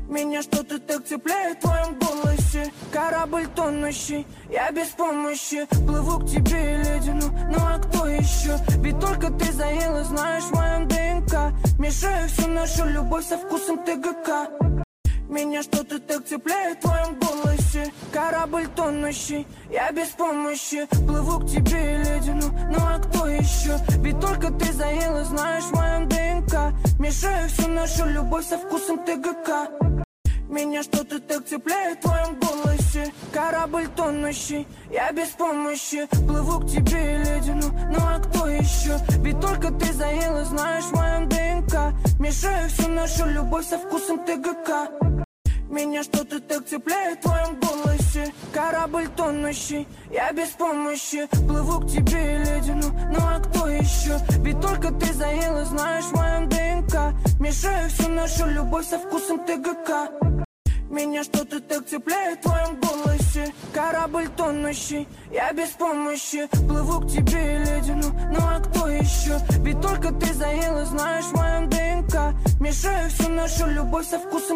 Меня что-то так цепляет в твоем голосе. Корабль тонущий, я без помощи. Плыву к тебе и ледяну, ну а кто еще? Ведь только ты заела, знаешь, в моем ДНК. Мешаю всю нашу любовь со вкусом ТГК. Меня что-то так цепляет в твоем голосе. Корабль тонущий, я без помощи. Плыву к тебе и ледяну, ну а кто еще? Ведь только ты заела, знаешь, в моем ДНК. Мешаю всю нашу любовь со вкусом ТГК. Меня что-то так цепляет в твоем голосе. Корабль тонущий, я без помощи. Плыву к тебе и ледяну, ну а кто еще? Ведь только ты заела, знаешь, в моем ДНК. Мешаю всю нашу любовь со вкусом ТГК. Меня что-то так цепляет в твоем голосе. Корабль тонущий, я без помощи. Плыву к тебе и ледяну, ну а кто еще? Ведь только ты заела, знаешь, в моем ДНК. Мешаю всю нашу любовь со вкусом ТГК. Меня что-то так цепляет в твоем голосе. Корабль тонущий, я без помощи. Плыву к тебе и ледяну, ну а кто еще? Ведь только ты заела, знаешь, в моем ДНК. Мешаю всю нашу любовь со вкусом